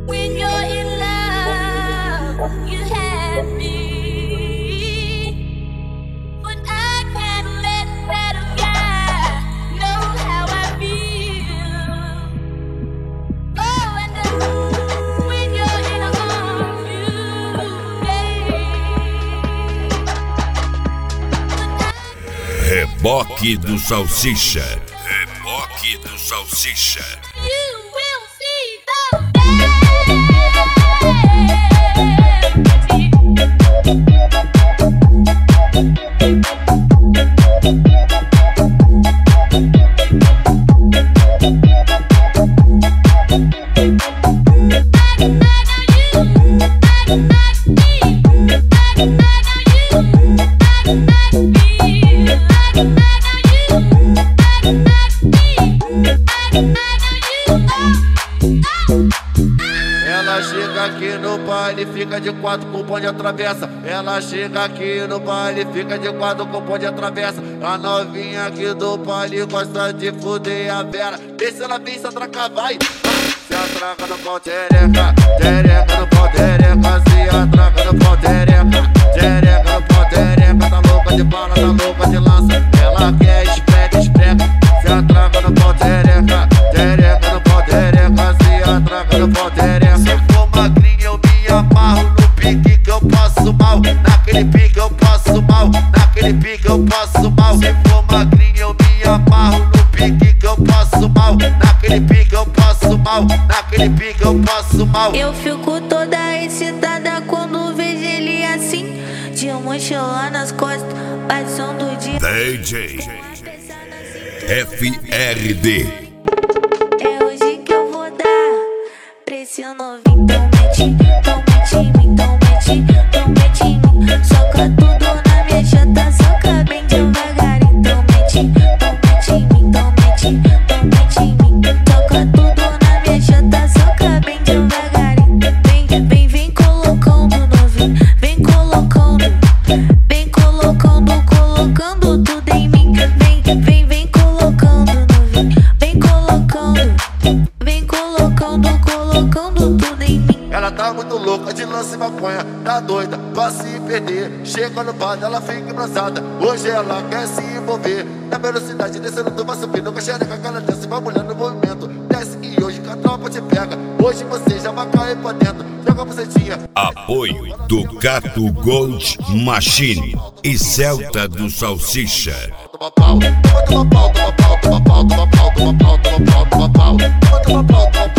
When you're in love, you have me. But I can't let that guy know how I feel. Oh, and when you're in a arms, you, Reboque do Salsicha. Reboque do Salsicha. you will see Ela chega aqui no baile, fica de quatro com o bonde atravessa. Ela chega aqui no baile, fica de quatro com o bonde atravessa. A novinha aqui do baile gosta de fuder a Vera. Vê se ela vem, se atraca, vai. Se atraca no pau, tereca, tereca no pau, tereca. Se atraca no pau, tereca, tereca no pau, tereca. Tá louca de bala, tá louca de lança. Ela quer esprega, esprega. Se atraca no pau, tereca, tereca no pau, tereca. Se atraca no pau, tereca. Se for magrinha eu me amarro no pique que eu passo mal. Naquele pique eu passo mal, naquele pique eu passo mal. Se for magrinha eu me amarro no pique que eu passo mal. Naquele pique eu passo mal, naquele pique eu passo mal. Eu fico toda excitada quando vejo ele assim, de mochila nas costas, passando de DJ FRD. É hoje que eu vou dar pra esse novinho. Então mete em mim, então mete em mim. Soca tudo na minha chata, soca bem devagar. Então mete em mim, então mete em mim. Soca tudo na minha chata, soca bem devagar. Vem colocando novinho, vem colocando tudo em mim. Vem colocando novinho, vem colocando tudo em mim. Ela tá muito louca de lance e maconha, tá doida pra se perder. Chega no bar, ela fica embrasada. Hoje ela quer se envolver. Na velocidade descendo, tu vai subindo com a xereca, cara desce, vai mulher no movimento. Desce e hoje que a tropa te pega. Hoje você já vai cair pra dentro. Joga a bucetinha. Apoio do Cato Gold Machine e Celta do Salsicha. Toma pau, toma pau, toma pau, toma pau, toma pau, toma pau, toma pau, toma pau, toma pau, toma pau.